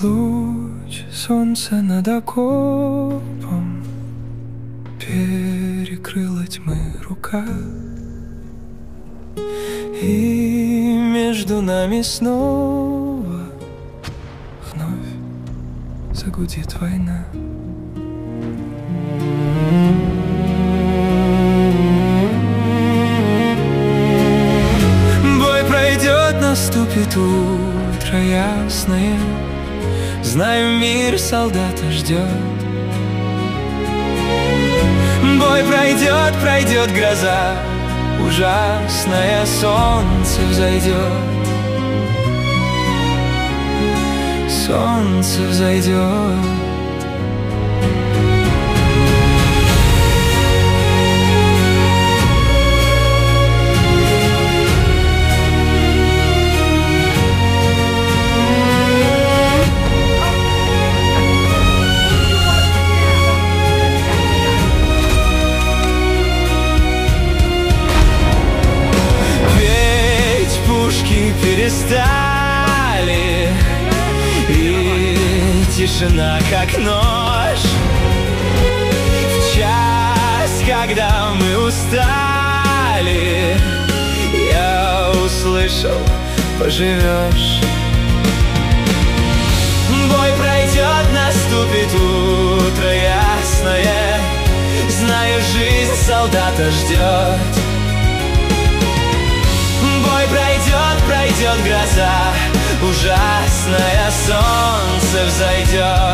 Луч солнца над окопом перекрыла тьмы рука, и между нами снова вновь загудит война. Бой пройдет, наступит утро ясное, знаю, мир солдата ждет. Бой пройдет, пройдет гроза, ужасное солнце взойдет. Солнце взойдет. Перестали, и тишина как нож. В час, когда мы устали, я услышал: поживешь. Бой пройдет, наступит утро ясное, знаю, жизнь солдата ждет. Бой пройдет, пройдет гроза, ужасное солнце взойдет.